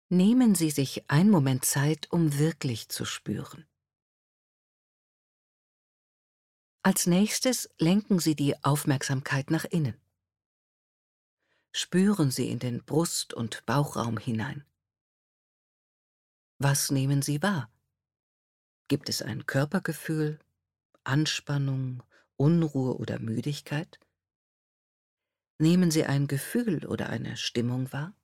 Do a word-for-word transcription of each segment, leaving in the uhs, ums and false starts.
Nehmen Sie sich einen Moment Zeit, um wirklich zu spüren. Als nächstes lenken Sie die Aufmerksamkeit nach innen. Spüren Sie in den Brust- und Bauchraum hinein. Was nehmen Sie wahr? Gibt es ein Körpergefühl, Anspannung, Unruhe oder Müdigkeit? Nehmen Sie ein Gefühl oder eine Stimmung wahr?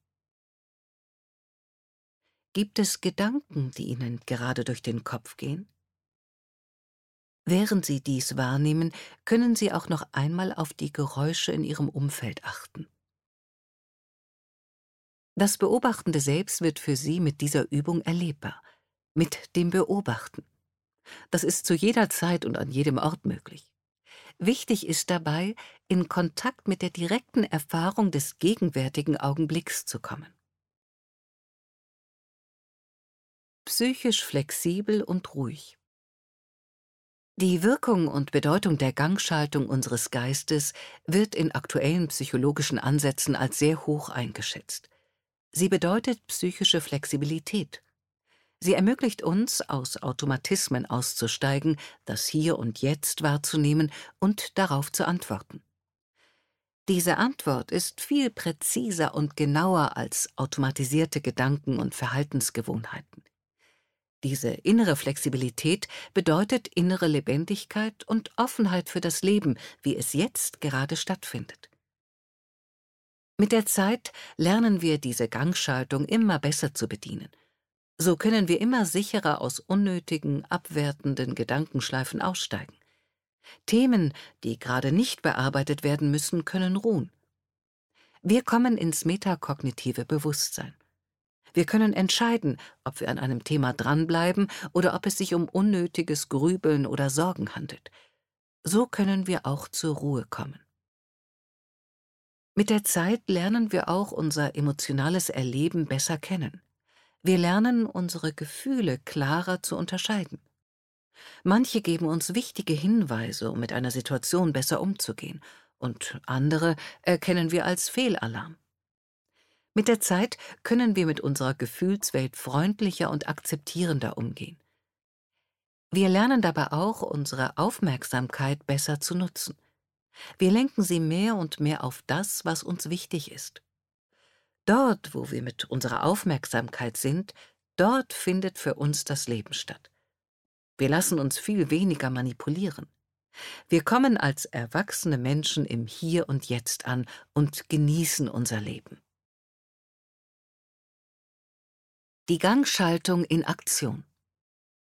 Gibt es Gedanken, die Ihnen gerade durch den Kopf gehen? Während Sie dies wahrnehmen, können Sie auch noch einmal auf die Geräusche in Ihrem Umfeld achten. Das beobachtende Selbst wird für Sie mit dieser Übung erlebbar, mit dem Beobachten. Das ist zu jeder Zeit und an jedem Ort möglich. Wichtig ist dabei, in Kontakt mit der direkten Erfahrung des gegenwärtigen Augenblicks zu kommen. Psychisch flexibel und ruhig. Die Wirkung und Bedeutung der Gangschaltung unseres Geistes wird in aktuellen psychologischen Ansätzen als sehr hoch eingeschätzt. Sie bedeutet psychische Flexibilität. Sie ermöglicht uns, aus Automatismen auszusteigen, das Hier und Jetzt wahrzunehmen und darauf zu antworten. Diese Antwort ist viel präziser und genauer als automatisierte Gedanken und Verhaltensgewohnheiten. Diese innere Flexibilität bedeutet innere Lebendigkeit und Offenheit für das Leben, wie es jetzt gerade stattfindet. Mit der Zeit lernen wir diese Gangschaltung immer besser zu bedienen. So können wir immer sicherer aus unnötigen, abwertenden Gedankenschleifen aussteigen. Themen, die gerade nicht bearbeitet werden müssen, können ruhen. Wir kommen ins metakognitive Bewusstsein. Wir können entscheiden, ob wir an einem Thema dranbleiben oder ob es sich um unnötiges Grübeln oder Sorgen handelt. So können wir auch zur Ruhe kommen. Mit der Zeit lernen wir auch unser emotionales Erleben besser kennen. Wir lernen, unsere Gefühle klarer zu unterscheiden. Manche geben uns wichtige Hinweise, um mit einer Situation besser umzugehen, und andere erkennen wir als Fehlalarm. Mit der Zeit können wir mit unserer Gefühlswelt freundlicher und akzeptierender umgehen. Wir lernen dabei auch, unsere Aufmerksamkeit besser zu nutzen. Wir lenken sie mehr und mehr auf das, was uns wichtig ist. Dort, wo wir mit unserer Aufmerksamkeit sind, dort findet für uns das Leben statt. Wir lassen uns viel weniger manipulieren. Wir kommen als erwachsene Menschen im Hier und Jetzt an und genießen unser Leben. Die Gangschaltung in Aktion.